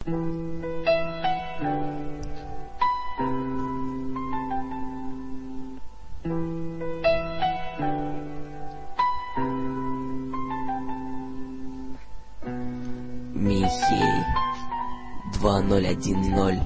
Михей 2010.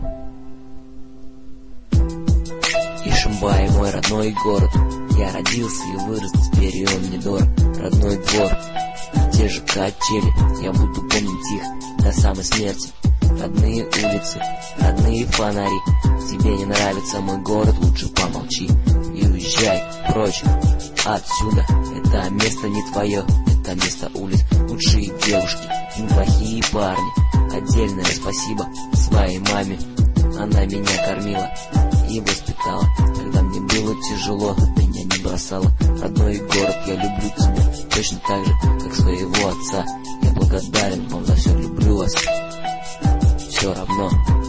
Ишимбай, мой родной город. Я родился и вырос, теперь и он мне дорог. Родной двор, те же качели, я буду помнить их до самой смерти. Родные улицы, родные фонари. Тебе не нравится мой город, лучше помолчи и уезжай прочь отсюда. Это место не твое, это место улиц. Лучшие девушки, неплохие парни. Отдельное спасибо своей маме. Она меня кормила и воспитала. Когда мне было тяжело, меня не бросала. Родной город, я люблю тебя точно так же, как своего отца. Я благодарен вам за все, люблю вас все равно.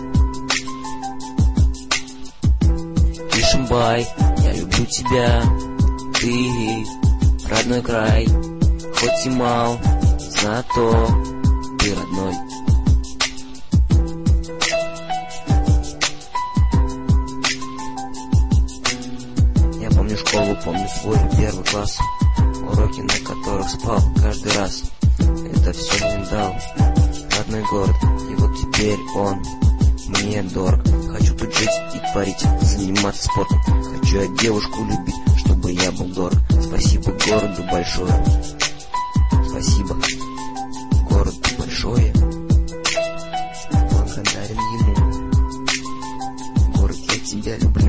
Ишимбай, я люблю тебя. Ты родной край, хоть и мал, зато ты родной. Я помню школу, помню свой первый класс, уроки, на которых спал каждый раз. Это все мне дал родной город, и вот теперь он мне дорог. Хочу тут жить и творить, заниматься спортом. Хочу я девушку любить, чтобы я был дорог. Спасибо городу большое, спасибо городу большое. Благодарен ему. Город, я тебя люблю.